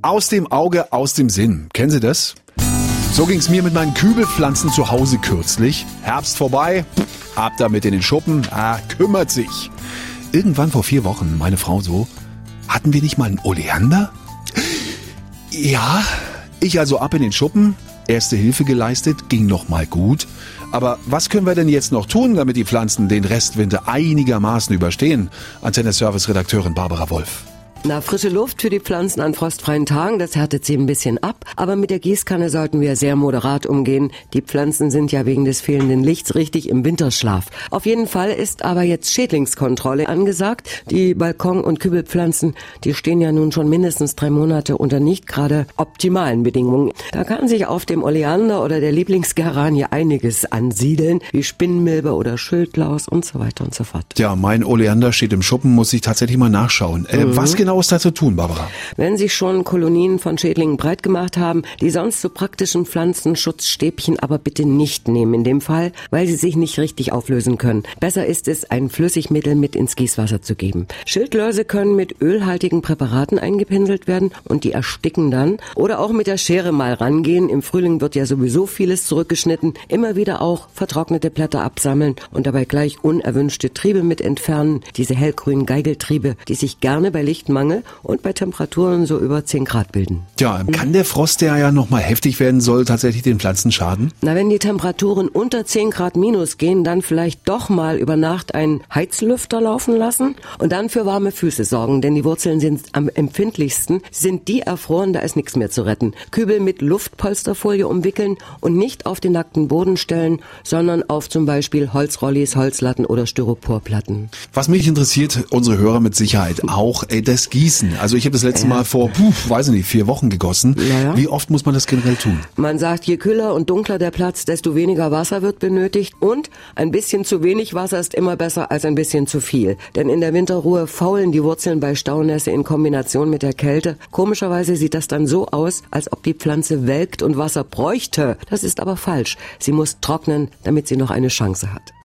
Aus dem Auge, aus dem Sinn. Kennen Sie das? So ging's mir mit meinen Kübelpflanzen zu Hause kürzlich. Herbst vorbei, ab damit in den Schuppen, kümmert sich. Irgendwann vor 4 Wochen, meine Frau so, hatten wir nicht mal einen Oleander? Ja, ich also ab in den Schuppen, erste Hilfe geleistet, ging noch mal gut. Aber was können wir denn jetzt noch tun, damit die Pflanzen den Restwinter einigermaßen überstehen? Antenne-Service-Redakteurin Barbara Wolf. Na, frische Luft für die Pflanzen an frostfreien Tagen, das härtet sie ein bisschen ab. Aber mit der Gießkanne sollten wir sehr moderat umgehen. Die Pflanzen sind ja wegen des fehlenden Lichts richtig im Winterschlaf. Auf jeden Fall ist aber jetzt Schädlingskontrolle angesagt. Die Balkon- und Kübelpflanzen, die stehen ja nun schon mindestens 3 Monate unter nicht gerade optimalen Bedingungen. Da kann sich auf dem Oleander oder der Lieblingsgeranie einiges ansiedeln, wie Spinnmilbe oder Schildlaus und so weiter und so fort. Ja, mein Oleander steht im Schuppen, muss ich tatsächlich mal nachschauen. Was genau ist da zu tun, Barbara? Wenn sich schon Kolonien von Schädlingen breit gemacht haben, die sonst so praktischen Pflanzenschutzstäbchen aber bitte nicht nehmen in dem Fall, weil sie sich nicht richtig auflösen können. Besser ist es, ein Flüssigmittel mit ins Gießwasser zu geben. Schildläuse können mit ölhaltigen Präparaten eingepinselt werden und die ersticken dann. Oder auch mit der Schere mal rangehen. Im Frühling wird ja sowieso vieles zurückgeschnitten. Immer wieder auch vertrocknete Blätter absammeln und dabei gleich unerwünschte Triebe mit entfernen. Diese hellgrünen Geigeltriebe, die sich gerne bei Lichtmangel und bei Temperaturen so über 10 Grad bilden. Ja, kann der Frost, der ja noch mal heftig werden soll, tatsächlich den Pflanzen schaden? Na, wenn die Temperaturen unter 10 Grad minus gehen, dann vielleicht doch mal über Nacht einen Heizlüfter laufen lassen und dann für warme Füße sorgen, denn die Wurzeln sind am empfindlichsten. Sind die erfroren, da ist nichts mehr zu retten. Kübel mit Luftpolsterfolie umwickeln und nicht auf den nackten Boden stellen, sondern auf zum Beispiel Holzrollis, Holzlatten oder Styroporplatten. Was mich interessiert, unsere Hörer mit Sicherheit auch, das Gießen. Also ich habe das letzte Mal vor, weiß ich nicht, 4 Wochen gegossen. Ja. Wie oft muss man das generell tun? Man sagt, je kühler und dunkler der Platz, desto weniger Wasser wird benötigt und ein bisschen zu wenig Wasser ist immer besser als ein bisschen zu viel. Denn in der Winterruhe faulen die Wurzeln bei Staunässe in Kombination mit der Kälte. Komischerweise sieht das dann so aus, als ob die Pflanze welkt und Wasser bräuchte. Das ist aber falsch. Sie muss trocknen, damit sie noch eine Chance hat.